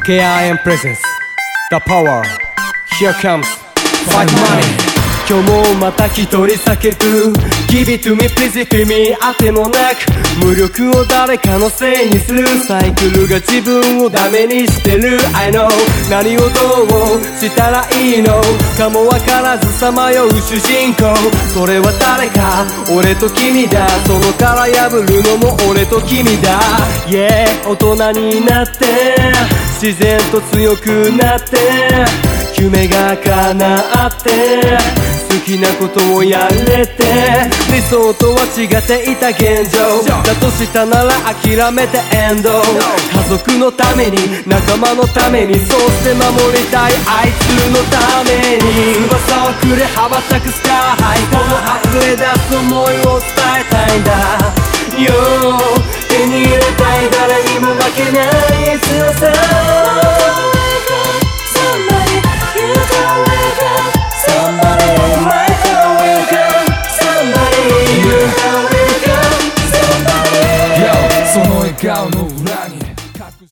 KIM presents the power. Here comes fight money. 今日もまた一人叫ぶ Give it to me please if me あてもなく無力を誰かのせいにするサイクルが自分をダメにしてる I know 何をどうしたらいいのかもわからずさまよう主人公それは誰か俺と君だその殻破るのも俺と君だ Yeah 大人になって自然と強くなって夢が叶って好きなことをやれて理想とは違っていた現状だとしたなら諦めてエンド家族のために仲間のためにそして守りたいあいつのために翼をくれ羽ばたくスカイこの溢れ出す想いを伝えたいんだ